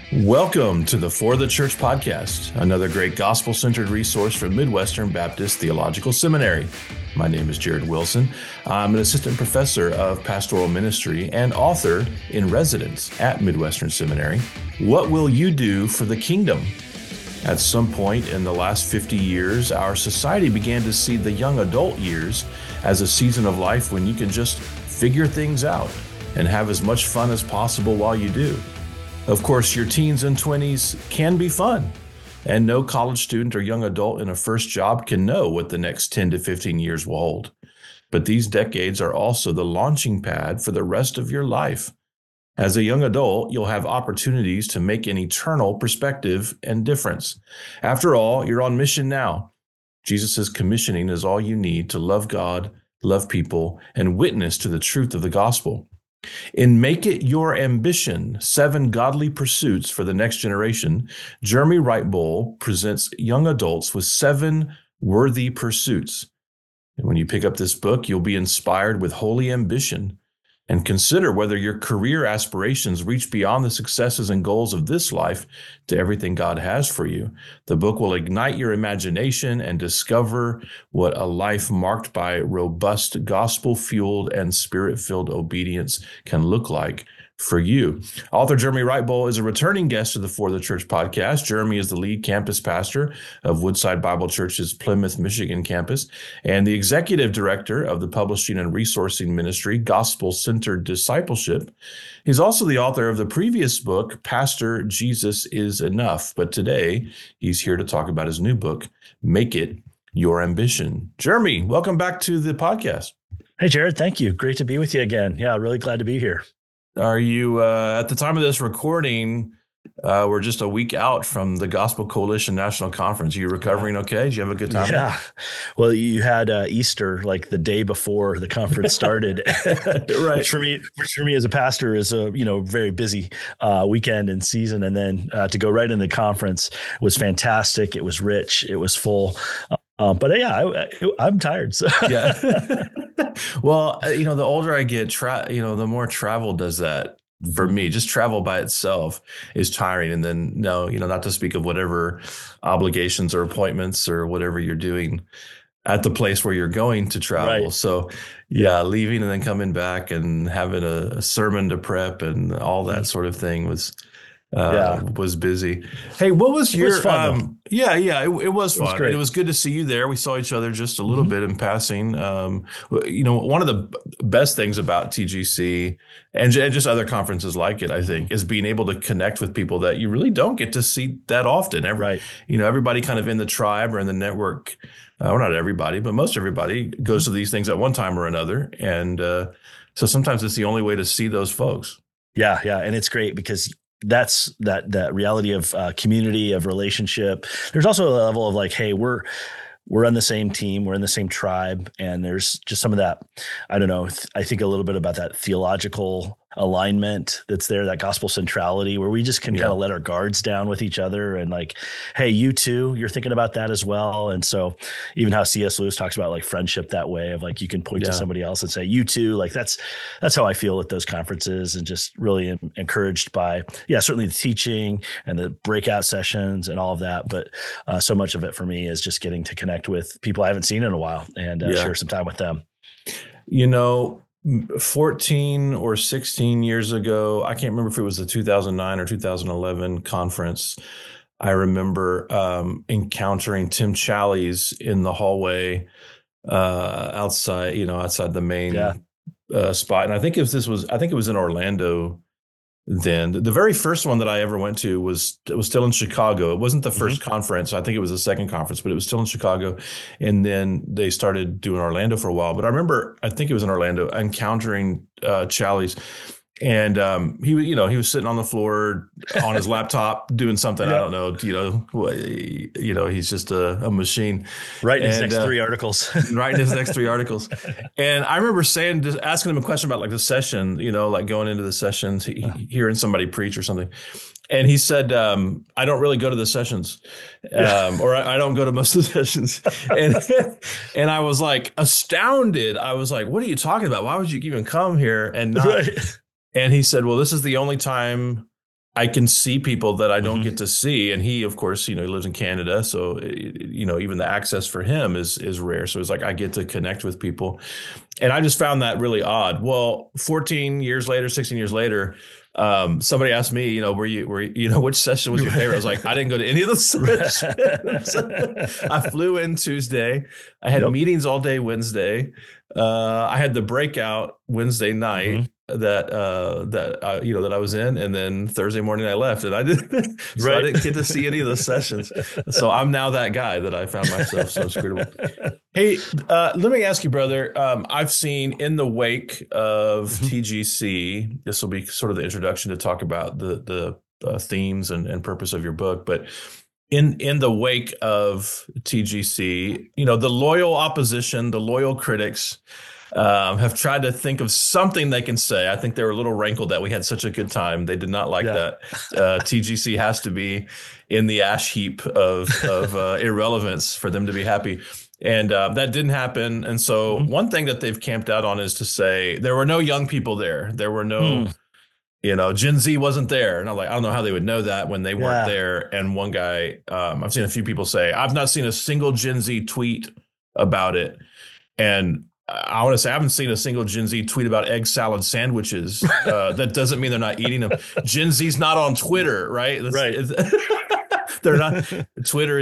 Welcome to the For the Church podcast, another great gospel-centered resource from Midwestern Baptist Theological Seminary. My name is Jared Wilson. I'm an assistant professor of pastoral ministry and author in residence at Midwestern Seminary. What will you do for the kingdom? At some point in the last 50 years, our society began to see the young adult years as a season of life when you can just figure things out and have as much fun as possible while you do. Of course, your teens and 20s can be fun, and no college student or young adult in a first job can know what the next 10 to 15 years will hold. But these decades are also the launching pad for the rest of your life. As a young adult, you'll have opportunities to make an eternal perspective and difference. After all, you're on mission now. Jesus' commissioning is all you need to love God, love people, and witness to the truth of the gospel. In Make It Your Ambition, 7 Godly Pursuits for the Next Generation, Jeremy Wright-Bull presents young adults with 7 worthy pursuits. And when you pick up this book, you'll be inspired with holy ambition and consider whether your career aspirations reach beyond the successes and goals of this life to everything God has for you. The book will ignite your imagination and discover what a life marked by robust, gospel-fueled and spirit-filled obedience can look like for you. Author Jeremy Wright-Bull is a returning guest to the For the Church podcast. Jeremy is the lead campus pastor of Woodside Bible Church's Plymouth, Michigan campus, and the executive director of the publishing and resourcing ministry, Gospel-Centered Discipleship. He's also the author of the previous book, Pastor Jesus is Enough. But today, he's here to talk about his new book, Make It Your Ambition. Jeremy, welcome back to the podcast. Hey, Jared. Thank you. Great to be with you again. Yeah, really glad to be here. Are you, at the time of this recording, we're just a week out from the Gospel Coalition National Conference. Are you recovering okay? Did you have a good time? Yeah. Well, you had Easter like the day before the conference started. Right. Which for me as a pastor is a, very busy weekend and season. And then to go right in the conference was fantastic. It was rich. It was full. But yeah, I'm tired. So. Yeah. Well, the older I get, the more travel does that for me. Just travel by itself is tiring. And then, not to speak of whatever obligations or appointments or whatever you're doing at the place where you're going to travel. Right. So yeah, leaving and then coming back and having a sermon to prep and all that sort of thing was busy. Hey, what was your, it was fun, it was fun. It was good to see you there. We saw each other just a little bit in passing. One of the best things about TGC and just other conferences like it, I think, is being able to connect with people that you really don't get to see that often. Everybody kind of in the tribe or in the network, or not everybody, but most everybody goes to these things at one time or another. And so sometimes it's the only way to see those folks. Yeah. And it's great because that's that reality of community, of relationship. There's also a level of like, hey, we're on the same team, we're in the same tribe, and there's just some of that. I don't know. I think a little bit about that theological alignment that's there, that gospel centrality, where we just can kind of let our guards down with each other and like, hey, you too, you're thinking about that as well. And so even how C.S. Lewis talks about like friendship that way of like, you can point to somebody else and say, you too, like that's how I feel at those conferences, and just really encouraged by, certainly the teaching and the breakout sessions and all of that. But so much of it for me is just getting to connect with people I haven't seen in a while and share some time with them. 14 or 16 years ago, I can't remember if it was the 2009 or 2011 conference. I remember encountering Tim Challies in the hallway outside the main spot. And I think it was in Orlando then. The very first one that I ever went to was still in Chicago. It wasn't the first conference. I think it was the second conference, but it was still in Chicago. And then they started doing Orlando for a while. But I think it was in Orlando, encountering Challies. And he was sitting on the floor on his laptop doing something. I don't know. He's just a machine. Writing his next 3 articles. Writing his next 3 articles. And I remember asking him a question about like the session, like going into the sessions, hearing somebody preach or something. And he said, I don't really go to the sessions, or I don't go to most of the sessions. And I was like astounded. I was like, what are you talking about? Why would you even come here and not? Right. And he said, well, this is the only time I can see people that I don't Mhm. get to see. And he, of course, he lives in Canada. So, even the access for him is rare. So it's like I get to connect with people. And I just found that really odd. Well, 14 years later, 16 years later, somebody asked me, which session was your favorite? I was like, I didn't go to any of the sessions. I flew in Tuesday. I had Yep. meetings all day Wednesday. I had the breakout Wednesday night Mhm. that I was in, and then Thursday morning I left, and I didn't. So I Right. didn't get to see any of the sessions. So I'm now that guy that I found myself so screwed up. Hey, let me ask you, brother. I've seen in the wake of Mhm. TGC, this will be sort of the introduction to talk about the themes and purpose of your book, but in the wake of TGC, the loyal opposition, the loyal critics have tried to think of something they can say. I think they were a little rankled that we had such a good time. They did not like Yeah. that. TGC has to be in the ash heap of irrelevance for them to be happy. And that didn't happen. And so Mhm. one thing that they've camped out on is to say there were no young people there. There were no, Gen Z wasn't there. And I'm like, I don't know how they would know that when they weren't Yeah. there. And one guy, I've seen a few people say, I've not seen a single Gen Z tweet about it. And I want to say I haven't seen a single Gen Z tweet about egg salad sandwiches. That doesn't mean they're not eating them. Gen Z's not on Twitter, right? Right. They're not. Twitter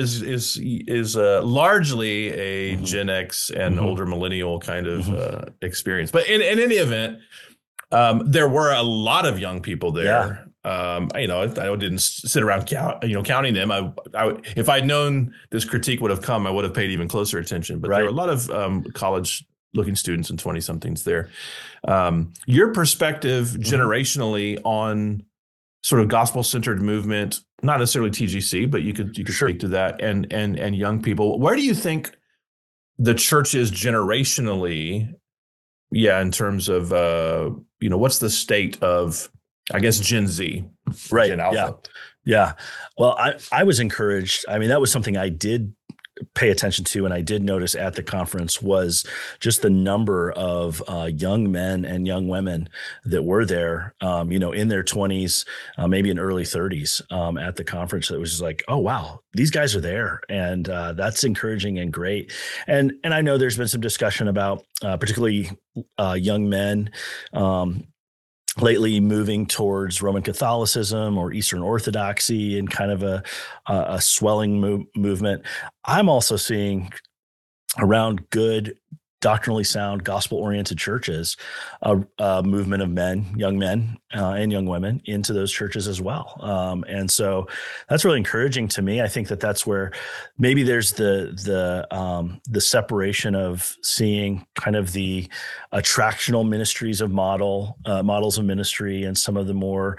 is largely a Mhm. Gen X and Mhm. older millennial kind of Mhm. experience. But in any event, there were a lot of young people Yeah. there. I didn't sit around counting them. If I'd known this critique would have come, I would have paid even closer attention. But there were Right. a lot of college-looking students and 20-somethings there. Your perspective Mhm. generationally on sort of gospel-centered movement, not necessarily TGC, but you could Sure. speak to that and young people. Where do you think the church is generationally? Yeah, in terms of what's the state of, I guess, Gen Z, Right. Gen Yeah. Alpha? Yeah. Well, I was encouraged. I mean, that was something I did pay attention to, and I did notice at the conference was just the number of young men and young women that were there, in their 20s, maybe in early 30s, at the conference. It was just like, oh wow, these guys are there, and that's encouraging and great. And I know there's been some discussion about particularly young men. Lately moving towards Roman Catholicism or Eastern Orthodoxy in kind of a swelling movement. I'm also seeing around good, doctrinally sound, gospel-oriented churches, a movement of young men, and young women into those churches as well. And so that's really encouraging to me. I think that that's where maybe there's the separation of seeing kind of the attractional ministries of models of ministry and some of the more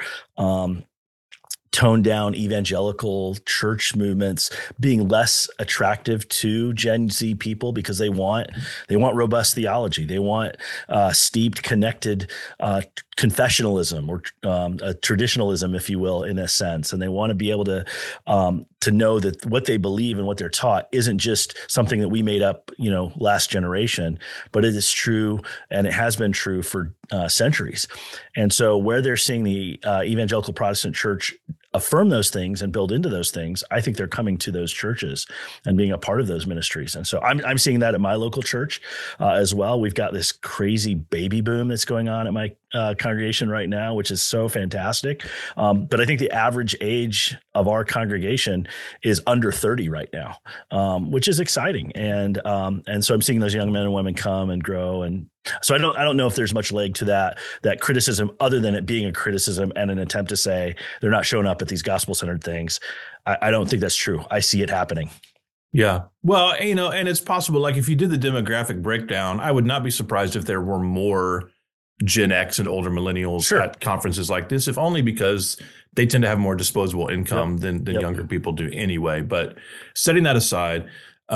toned down evangelical church movements being less attractive to Gen Z people because they want robust theology. They want steeped, connected confessionalism or traditionalism, if you will, in a sense, and they want to be able to know that what they believe and what they're taught isn't just something that we made up, last generation, but it is true and it has been true for centuries. And so, where they're seeing the evangelical Protestant church affirm those things and build into those things, I think they're coming to those churches and being a part of those ministries. And so I'm seeing that at my local church as well. We've got this crazy baby boom that's going on at my congregation right now, which is so fantastic. But I think the average age of our congregation is under 30 right now, which is exciting. And so I'm seeing those young men and women come and grow. And so I don't know if there's much leg to that criticism, other than it being a criticism and an attempt to say they're not showing up at these gospel-centered things. I don't think that's true. I see it happening. Yeah. Well, and it's possible, like if you did the demographic breakdown, I would not be surprised if there were more Gen X and older millennials at conferences like this, if only because they tend to have more disposable income than younger people do anyway. But setting that aside,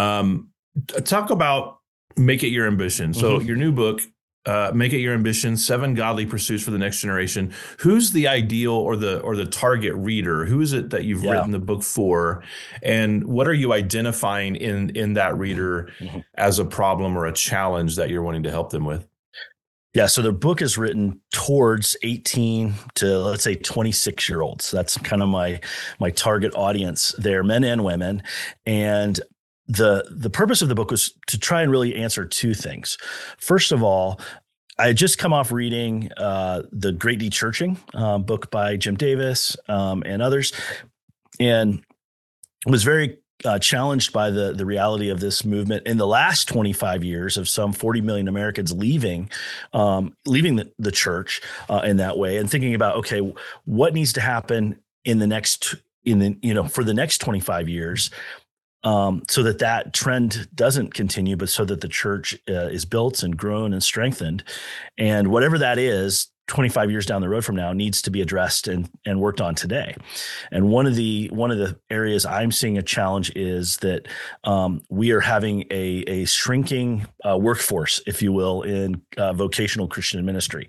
talk about Make It Your Ambition. So your new book, Make It Your Ambition: 7 Godly Pursuits for the Next Generation. Who's the ideal or the target reader? Who is it that you've written the book for? And what are you identifying in that reader as a problem or a challenge that you're wanting to help them with? Yeah, so the book is written towards 18 to, let's say, 26-year-olds. That's kind of my target audience there, men and women. And the purpose of the book was to try and really answer two things. First of all, I had just come off reading the Great Dechurching book by Jim Davis and others, and was very challenged by the reality of this movement in the last 25 years of some 40 million Americans leaving the church in that way, and thinking about, okay, what needs to happen for the next 25 years so that trend doesn't continue, but so that the church is built and grown and strengthened. And whatever that is, 25 years down the road from now, needs to be addressed and worked on today. And one of the areas I'm seeing a challenge is that we are having a shrinking workforce, if you will, in vocational Christian ministry.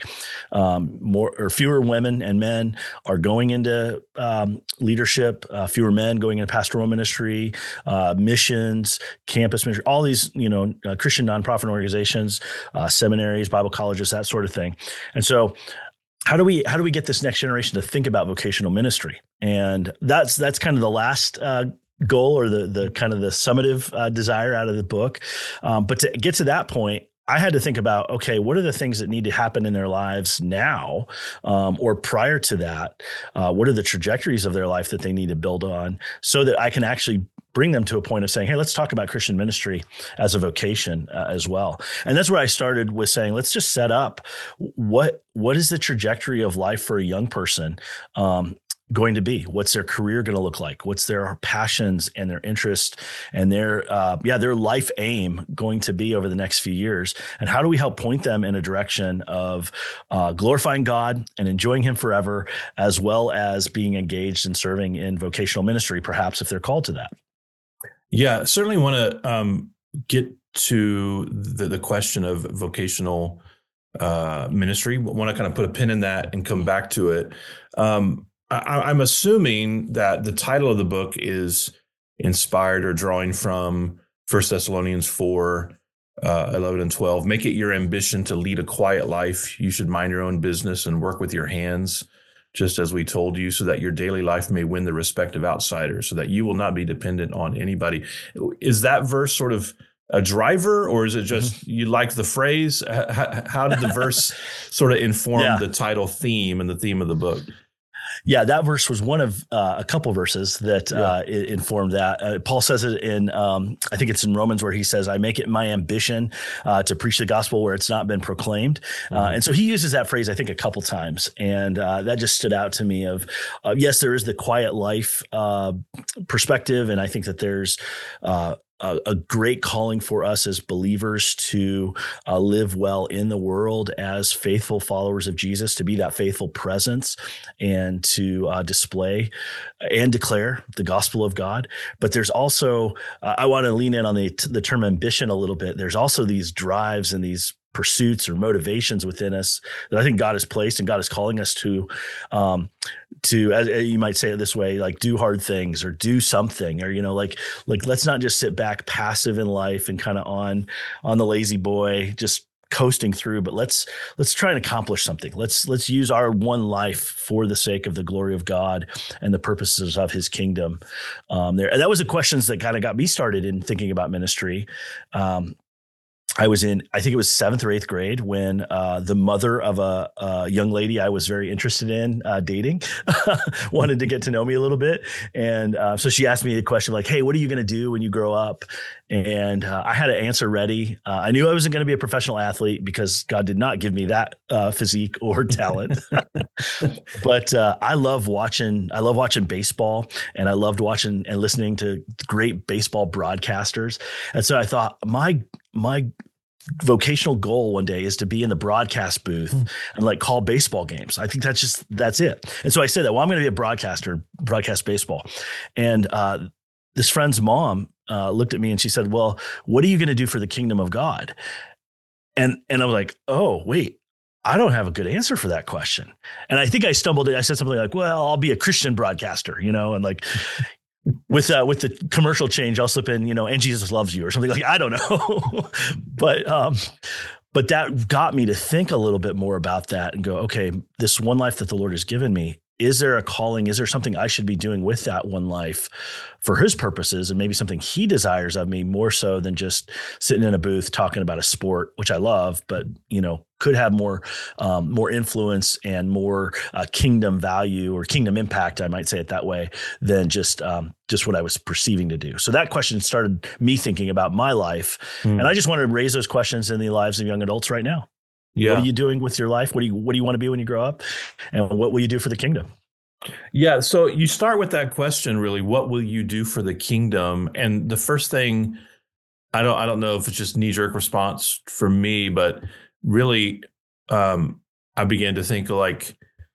Fewer women and men are going into leadership, fewer men going into pastoral ministry, missions, campus ministry, all these Christian nonprofit organizations, seminaries, Bible colleges, that sort of thing. And so how do we get this next generation to think about vocational ministry? And that's kind of the last goal, or the kind of the summative desire out of the book. But to get to that point, I had to think about, okay, what are the things that need to happen in their lives now, or prior to that? What are the trajectories of their life that they need to build on, so that I can actually bring them to a point of saying, hey, let's talk about Christian ministry as a vocation as well. And that's where I started with saying, let's just set up what is the trajectory of life for a young person going to be? What's their career going to look like? What's their passions and their interests and their life aim going to be over the next few years? And how do we help point them in a direction of glorifying God and enjoying Him forever, as well as being engaged and serving in vocational ministry, perhaps if they're called to that? Yeah, certainly want to get to the question of vocational ministry. Want to kind of put a pin in that and come back to it. I'm assuming that the title of the book is inspired or drawing from 1 Thessalonians 4, 11 and 12. Make it your ambition to lead a quiet life. You should mind your own business and work with your hands, just as we told you, so that your daily life may win the respect of outsiders, so that you will not be dependent on anybody. Is that verse sort of a driver, or is it just you like the phrase? How did the verse sort of inform the title theme and the theme of the book? Yeah, that verse was one of a couple verses that informed that. Paul says it in, I think it's in Romans, where he says, I make it my ambition to preach the gospel where it's not been proclaimed. And so he uses that phrase, I think, a couple times. And that just stood out to me of, yes, there is the quiet life perspective. And I think that there's a great calling for us as believers to live well in the world as faithful followers of Jesus, to be that faithful presence and to display and declare the gospel of God. But there's also, I want to lean in on the term ambition a little bit. There's also these drives and these pursuits or motivations within us that I think God has placed and God is calling us to, as you might say it this way, like do hard things or do something, or, like let's not just sit back passive in life and kind of on the lazy boy, just coasting through, but let's try and accomplish something. Let's use our one life for the sake of the glory of God and the purposes of His kingdom there. And that was the questions that kind of got me started in thinking about ministry. I was in, I think it was 7th or 8th grade when the mother of a young lady I was very interested in dating wanted to get to know me a little bit. And so she asked me the question like, hey, what are you going to do when you grow up? And I had an answer ready. I knew I wasn't going to be a professional athlete because God did not give me that physique or talent. But I love watching baseball, and I loved watching and listening to great baseball broadcasters. And so I thought my vocational goal one day is to be in the broadcast booth and like call baseball games. I think that's it. And so I said that, well, I'm going to be a broadcaster, broadcast baseball. And this friend's mom looked at me and she said, well, what are you going to do for the kingdom of God? And I was like, oh, wait, I don't have a good answer for that question. And I think I stumbled in. I said something like, well, I'll be a Christian broadcaster, and like, with the commercial change, I'll slip in, and Jesus loves you or something like, I don't know. But But that got me to think a little bit more about that and go, okay, this one life that the Lord has given me, is there a calling? Is there something I should be doing with that one life for his purposes, and maybe something he desires of me more so than just sitting in a booth talking about a sport, which I love, but could have more influence and more kingdom value or kingdom impact, I might say it that way, than just what I was perceiving to do. So that question started me thinking about my life, and I just wanted to raise those questions in the lives of young adults right now. Yeah. What are you doing with your life? What do you want to be when you grow up? And what will you do for the kingdom? Yeah. So you start with that question, really, what will you do for the kingdom? And the first thing, I don't know if it's just knee-jerk response for me, but really, I began to think about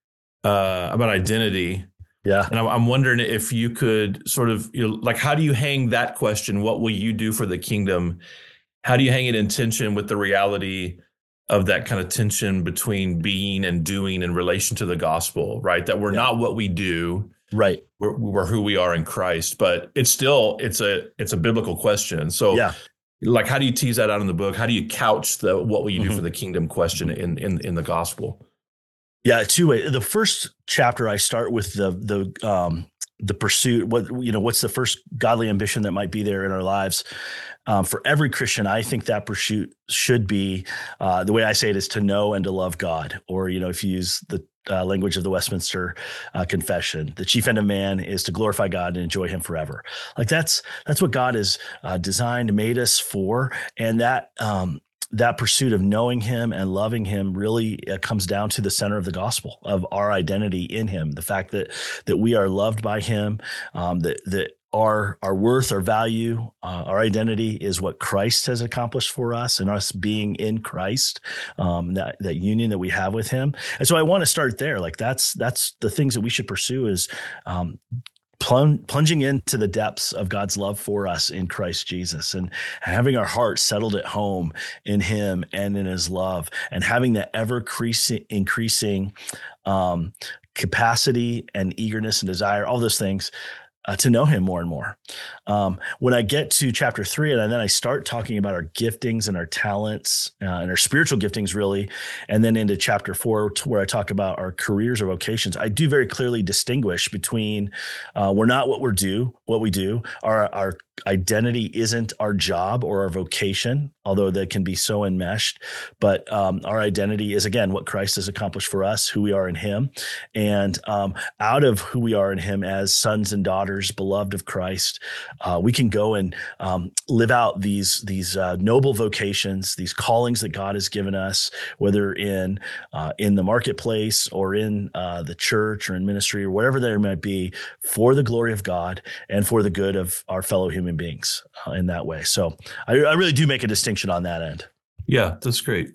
identity. Yeah. And I'm wondering if you could sort of, how do you hang that question? What will you do for the kingdom? How do you hang it in tension with the reality of that kind of tension between being and doing in relation to the gospel, right? That we're not what we do, right? We're who we are in Christ, but it's a biblical question. So, how do you tease that out in the book? How do you couch the what will you do for the kingdom question in the gospel? Yeah, two ways. The first chapter, I start with the pursuit. What's the first godly ambition that might be there in our lives? For every Christian, I think that pursuit should be, the way I say it is to know and to love God. Or, if you use the language of the Westminster Confession, the chief end of man is to glorify God and enjoy him forever. Like that's what God has designed, made us for. And that pursuit of knowing him and loving him really comes down to the center of the gospel, of our identity in him. The fact that we are loved by him, that our worth, our value, our identity is what Christ has accomplished for us, and us being in Christ, that union that we have with him. And so I want to start there. Like that's the things that we should pursue is, plunging into the depths of God's love for us in Christ Jesus, and having our hearts settled at home in him and in his love, and having that ever increasing capacity and eagerness and desire, all those things, to know him more and more. When I get to chapter 3, and then I start talking about our giftings and our talents and our spiritual giftings, really, and then into chapter 4, where I talk about our careers or vocations, I do very clearly distinguish between we're not what we do. Our identity isn't our job or our vocation, although they can be so enmeshed. But our identity is, again, what Christ has accomplished for us, who we are in him. And out of who we are in him as sons and daughters, beloved of Christ, we can go and live out these noble vocations, these callings that God has given us, whether in the marketplace or in the church or in ministry or whatever there might be, for the glory of God and for the good of our fellow human beings in that way. So I really do make a distinction on that end. Yeah, that's great.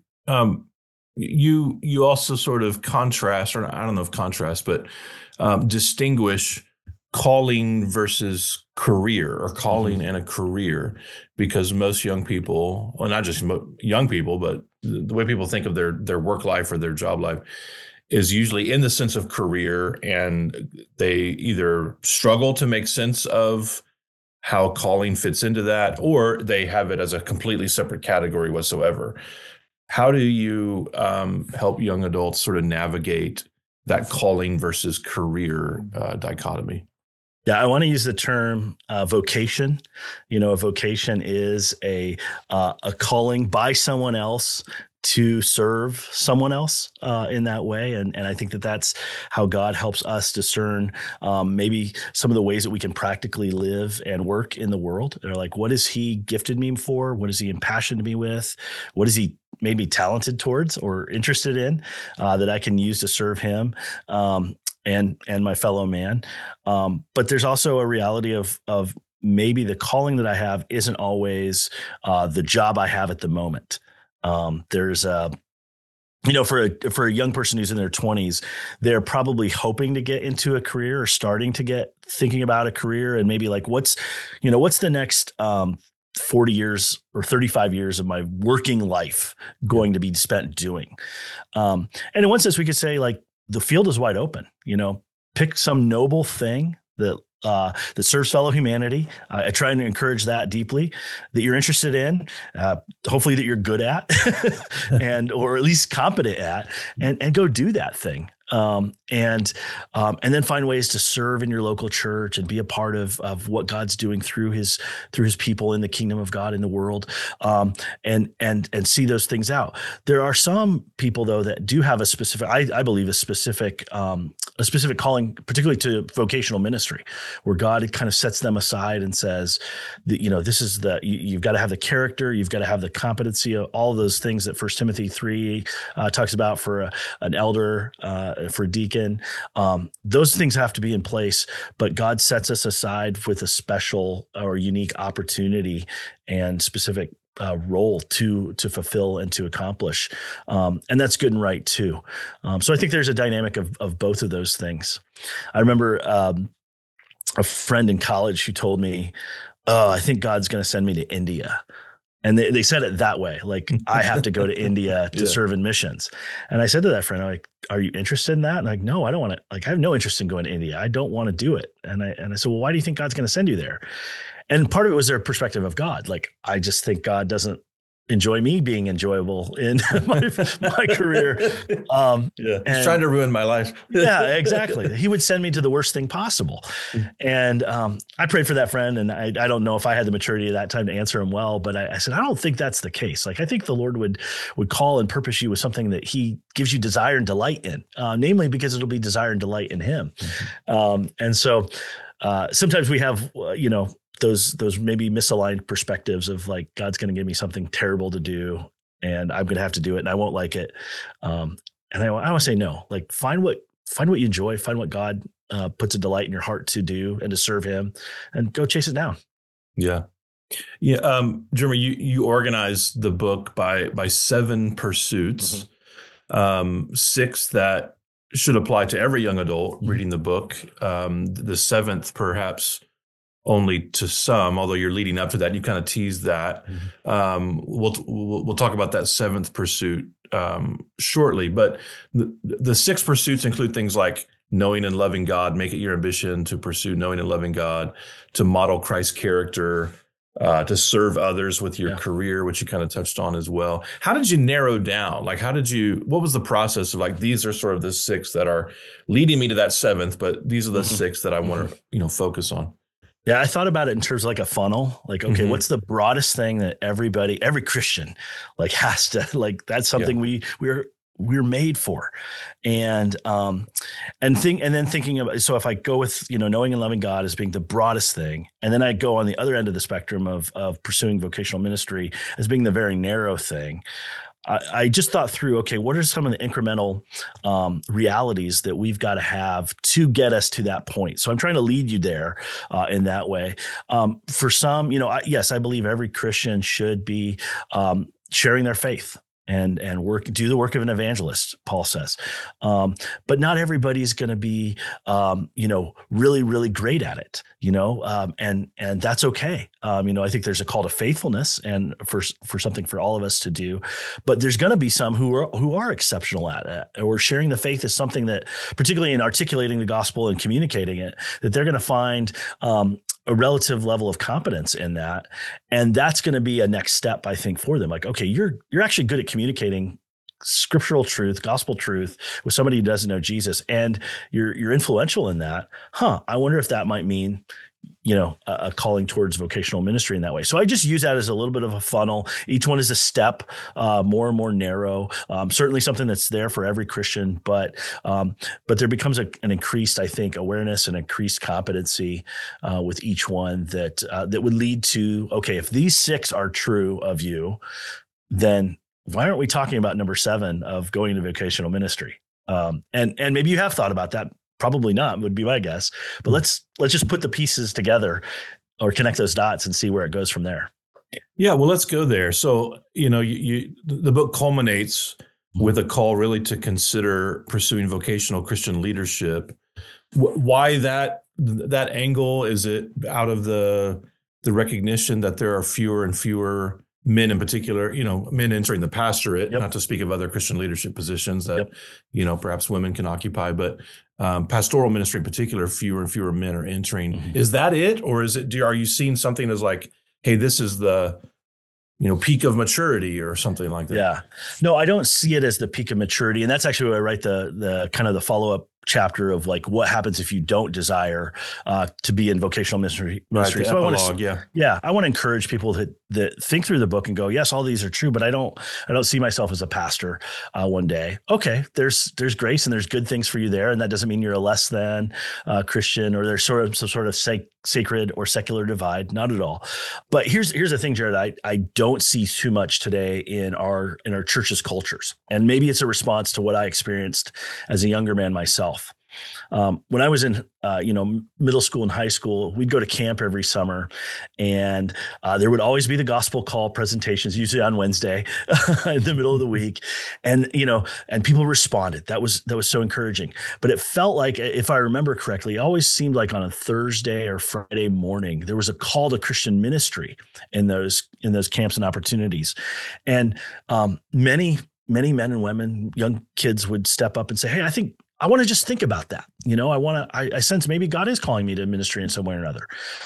You also sort of contrast, or I don't know if contrast, but distinguish calling versus career, or calling and a career, because most young people, well, not just young people, but the way people think of their work life or their job life is usually in the sense of career, and they either struggle to make sense of how calling fits into that, or they have it as a completely separate category whatsoever. How do you help young adults sort of navigate that calling versus career dichotomy? Yeah, I want to use the term vocation. A vocation is a calling by someone else to serve someone else in that way. And I think that's how God helps us discern maybe some of the ways that we can practically live and work in the world. They're like, what has he gifted me for? What has he impassioned me with? What has he made me talented towards or interested in that I can use to serve him? And my fellow man. But there's also a reality of maybe the calling that I have isn't always the job I have at the moment. There's for a young person who's in their 20s, they're probably hoping to get into a career or starting to thinking about a career, and maybe like what's the next 40 years or 35 years of my working life going to be spent doing. And in one sense, we could say, like, the field is wide open. Pick some noble thing that that serves fellow humanity. I try and encourage that deeply, that you're interested in, hopefully that you're good at, or at least competent at, and go do that thing. And then find ways to serve in your local church and be a part of what God's doing through his people in the kingdom of God in the world, and see those things out. There are some people though that do have a specific, I believe, a specific calling, particularly to vocational ministry, where God kind of sets them aside and says that, this is you've got to have the character, you've got to have the competency of all of those things that 1 Timothy 3 talks about for an elder, for a deacon. Those things have to be in place, but God sets us aside with a special or unique opportunity and specific role to fulfill and to accomplish. And that's good and right too. So I think there's a dynamic of both of those things. I remember a friend in college who told me, I think God's going to send me to India. And they said it that way, like I have to go to India to serve in missions. And I said to that friend, I'm like, are you interested in that? And like, no, I don't want to. Like, I have no interest in going to India. I don't want to do it. And I said, well, why do you think God's going to send you there? And part of it was their perspective of God. Like, I just think God doesn't enjoy me being enjoyable in my career. He's trying to ruin my life. Yeah, exactly. He would send me to the worst thing possible. And I prayed for that friend, and I don't know if I had the maturity at that time to answer him well, but I said, I don't think that's the case. Like, I think the Lord would call and purpose you with something that he gives you desire and delight in, namely because it'll be desire and delight in him. And so sometimes we have, those maybe misaligned perspectives of like, God's going to give me something terrible to do and I'm going to have to do it and I won't like it. And I want to say, no, like find what you enjoy, find what God puts a delight in your heart to do and to serve him, and go chase it down. Yeah. Yeah. Jeremy, you organized the book by 7 pursuits, 6 that should apply to every young adult reading the book. The 7th, perhaps only to some, although you're leading up to that. You kind of teased that. We'll talk about that 7th pursuit shortly. But the 6 pursuits include things like knowing and loving God, make it your ambition to pursue knowing and loving God, to model Christ's character, to serve others with your career, which you kind of touched on as well. How did you narrow down? Like, what was the process of like, these are sort of the 6 that are leading me to that 7th, but these are the 6 that I want to, focus on? Yeah, I thought about it in terms of like a funnel. Like, okay, what's the broadest thing that every Christian like has to, like, that's something we're made for. And then thinking about, so if I go with, knowing and loving God as being the broadest thing, and then I go on the other end of the spectrum of pursuing vocational ministry as being the very narrow thing, I just thought through, okay, what are some of the incremental realities that we've got to have to get us to that point? So I'm trying to lead you there in that way. For some, I believe every Christian should be sharing their faith and do the work of an evangelist, Paul says. But not everybody's going to be, really, really great at it, and that's okay. I think there's a call to faithfulness and for something for all of us to do, but there's going to be some who are exceptional at it, or sharing the faith is something that, particularly in articulating the gospel and communicating it, that they're going to find a relative level of competence in that. And that's going to be a next step, I think, for them. Like, okay, you're actually good at communicating scriptural truth, gospel truth with somebody who doesn't know Jesus, and you're influential in that. I wonder if that might mean, a calling towards vocational ministry in that way. So I just use that as a little bit of a funnel. Each one is a step, more and more narrow. Certainly something that's there for every Christian, but there becomes an increased, I think, awareness and increased competency with each one that would lead to, okay, if these 6 are true of you, then why aren't we talking about number 7 of going to vocational ministry? And maybe you have thought about that. Probably not, would be my guess. But let's just put the pieces together or connect those dots and see where it goes from there. Yeah, well, let's go there. So, the book culminates with a call really to consider pursuing vocational Christian leadership. Why that angle? Is it out of the recognition that there are fewer and fewer men in particular, men entering the pastorate, Yep. not to speak of other Christian leadership positions that, Yep. Perhaps women can occupy, but pastoral ministry in particular, fewer and fewer men are entering. Mm-hmm. Is that it? Or are you seeing something as like, hey, this is the, peak of maturity or something like that? Yeah. No, I don't see it as the peak of maturity. And that's actually where I write the kind of the follow-up chapter of like what happens if you don't desire to be in vocational ministry. Right, So I want to, I want to encourage people that think through the book and go, yes, all these are true, but I don't see myself as a pastor one day. Okay, there's grace and there's good things for you there, and that doesn't mean you're a less than Christian or there's some sort of sacred or secular divide. Not at all. But here's the thing, Jared. I don't see too much today in our church's cultures, and maybe it's a response to what I experienced as a younger man myself. When I was in, middle school and high school, we'd go to camp every summer, and there would always be the gospel call presentations, usually on Wednesday in the middle of the week. And, and people responded. That was so encouraging. But it felt like, if I remember correctly, it always seemed like on a Thursday or Friday morning, there was a call to Christian ministry in those camps and opportunities. And many men and women, young kids would step up and say, hey, I want to just think about that. I sense maybe God is calling me to ministry in some way or another.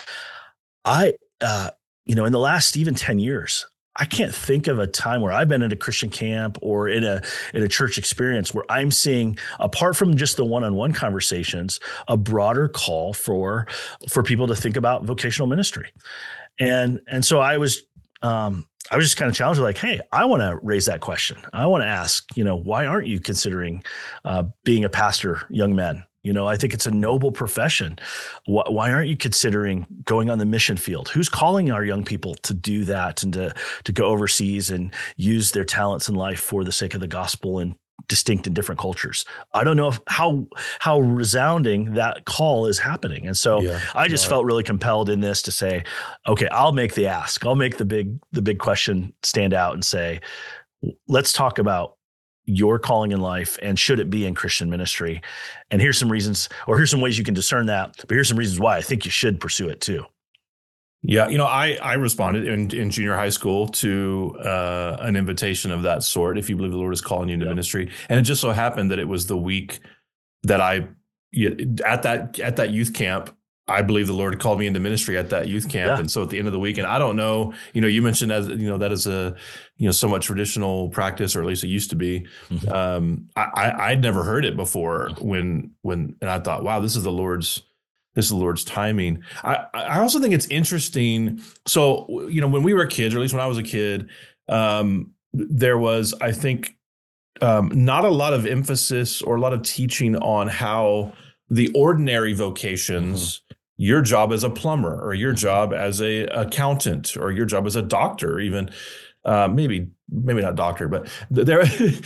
In the last even 10 years, I can't think of a time where I've been in a Christian camp or in a church experience where I'm seeing, apart from just the one-on-one conversations, a broader call for people to think about vocational ministry. And so I was just kind of challenged, like, hey, I want to raise that question. I want to ask, why aren't you considering being a pastor, young men? I think it's a noble profession. Why aren't you considering going on the mission field? Who's calling our young people to do that and to go overseas and use their talents in life for the sake of the gospel and distinct and different cultures? I don't know how resounding that call is happening. And so I just felt really compelled in this to say, okay, I'll make the ask. I'll make the big question stand out and say, let's talk about your calling in life and should it be in Christian ministry? And here's some reasons, or here's some ways you can discern that, but here's some reasons why I think you should pursue it too. Yeah, I responded in junior high school to an invitation of that sort, if you believe the Lord is calling you into ministry. And it just so happened that it was the week that at that youth camp, I believe the Lord called me into ministry at that youth camp. Yeah. And so at the end of the week, and I don't know, you mentioned that is a, somewhat traditional practice, or at least it used to be. Mm-hmm. I'd never heard it before and I thought, wow, this is the Lord's timing. I also think it's interesting. So, when we were kids, or at least when I was a kid, there was, I think, not a lot of emphasis or a lot of teaching on how the ordinary vocations, your job as a plumber, or your job as a accountant, or your job as a doctor, even maybe not doctor, but there,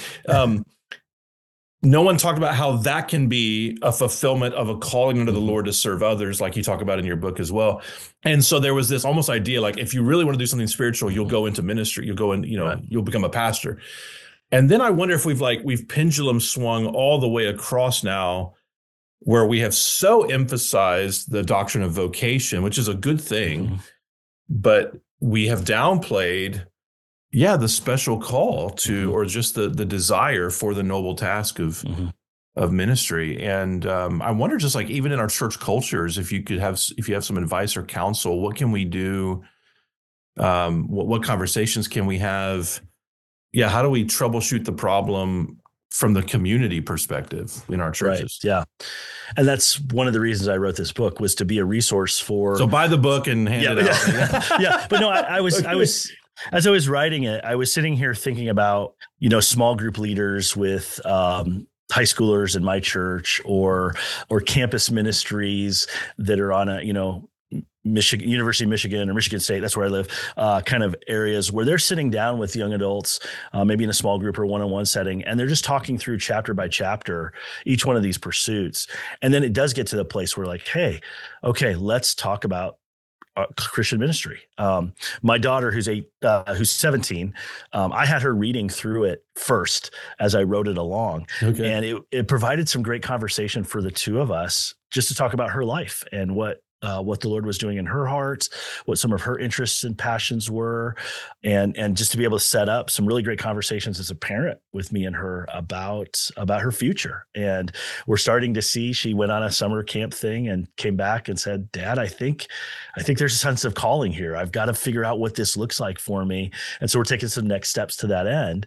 no one talked about how that can be a fulfillment of a calling under the Lord to serve others, like you talk about in your book as well. And so there was this almost idea, like, if you really want to do something spiritual, you'll go into ministry, you'll go in, you'll become a pastor. And then I wonder if we've pendulum swung all the way across now, where we have so emphasized the doctrine of vocation, which is a good thing, but we have downplayed, the special call to, or just the desire for the noble task of ministry. And I wonder, just like even in our church cultures, if you have some advice or counsel, what can we do? What conversations can we have? Yeah, how do we troubleshoot the problem from the community perspective in our churches? Right. Yeah. And that's one of the reasons I wrote this book, was to be a resource for. So buy the book and hand it out. Yeah. But no, I was, as I was writing it, I was sitting here thinking about, small group leaders with, high schoolers in my church, or campus ministries that are on a, Michigan, University of Michigan or Michigan State, that's where I live, kind of areas where they're sitting down with young adults, maybe in a small group or one-on-one setting, and they're just talking through chapter by chapter, each one of these pursuits. And then it does get to the place where, like, hey, okay, let's talk about Christian ministry. My daughter, who's 17, I had her reading through it first as I wrote it along. Okay. And it provided some great conversation for the two of us, just to talk about her life and what what the Lord was doing in her heart, what some of her interests and passions were, and just to be able to set up some really great conversations as a parent with me and her about her future. And we're starting to see, she went on a summer camp thing and came back and said, "Dad, I think there's a sense of calling here. I've got to figure out what this looks like for me." And so we're taking some next steps to that end.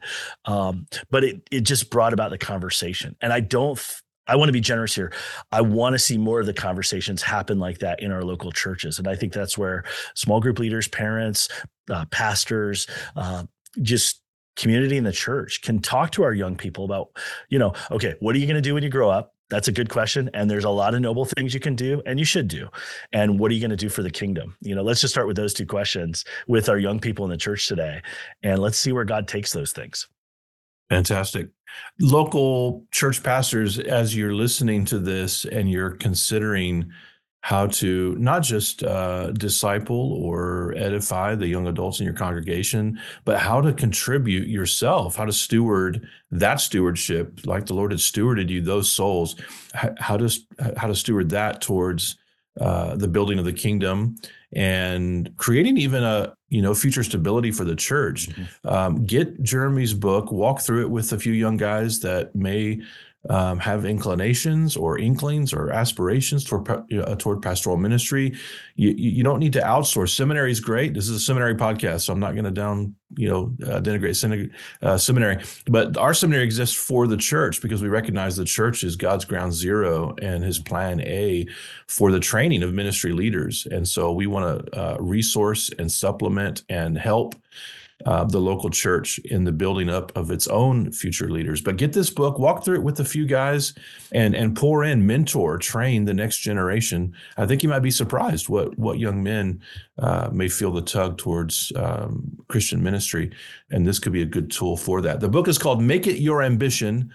But it just brought about the conversation. And I want to be generous here. I want to see more of the conversations happen like that in our local churches. And I think that's where small group leaders, parents, pastors, just community in the church can talk to our young people about, okay, what are you going to do when you grow up? That's a good question. And there's a lot of noble things you can do and you should do. And what are you going to do for the kingdom? Let's just start with those two questions with our young people in the church today. And let's see where God takes those things. Fantastic. Local church pastors, as you're listening to this and you're considering how to not just disciple or edify the young adults in your congregation, but how to contribute yourself, how to steward that stewardship, like the Lord had stewarded you, those souls, how to steward that towards the building of the kingdom and creating even a future stability for the church. Mm-hmm. Get Jeremy's book, walk through it with a few young guys that may have inclinations or inklings or aspirations toward pastoral ministry. You don't need to outsource. Seminary is great. This is a seminary podcast, so I'm not going to denigrate seminary. But our seminary exists for the church because we recognize the church is God's ground zero and his plan A for the training of ministry leaders. And so we want to resource and supplement and help the local church in the building up of its own future leaders. But get this book, walk through it with a few guys and pour in, mentor, train the next generation. I think you might be surprised what young men may feel the tug towards Christian ministry. And this could be a good tool for that. The book is called Make It Your Ambition,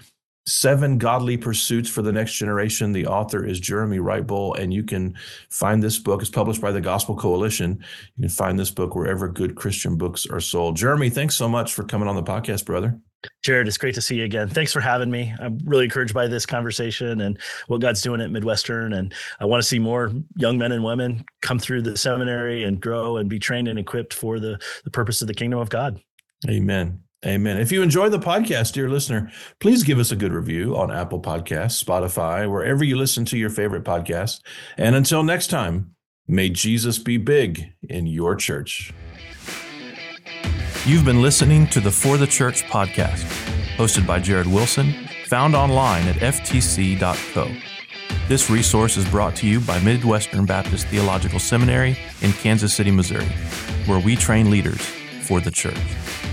7 Godly Pursuits for the Next Generation. The author is Jeremy Wright-Bull, and you can find this book. It's published by the Gospel Coalition. You can find this book wherever good Christian books are sold. Jeremy, thanks so much for coming on the podcast, brother. Jared, it's great to see you again. Thanks for having me. I'm really encouraged by this conversation and what God's doing at Midwestern. And I want to see more young men and women come through the seminary and grow and be trained and equipped for the purpose of the kingdom of God. Amen. Amen. If you enjoy the podcast, dear listener, please give us a good review on Apple Podcasts, Spotify, wherever you listen to your favorite podcast. And until next time, may Jesus be big in your church. You've been listening to the For the Church podcast, hosted by Jared Wilson, found online at ftc.co. This resource is brought to you by Midwestern Baptist Theological Seminary in Kansas City, Missouri, where we train leaders for the church.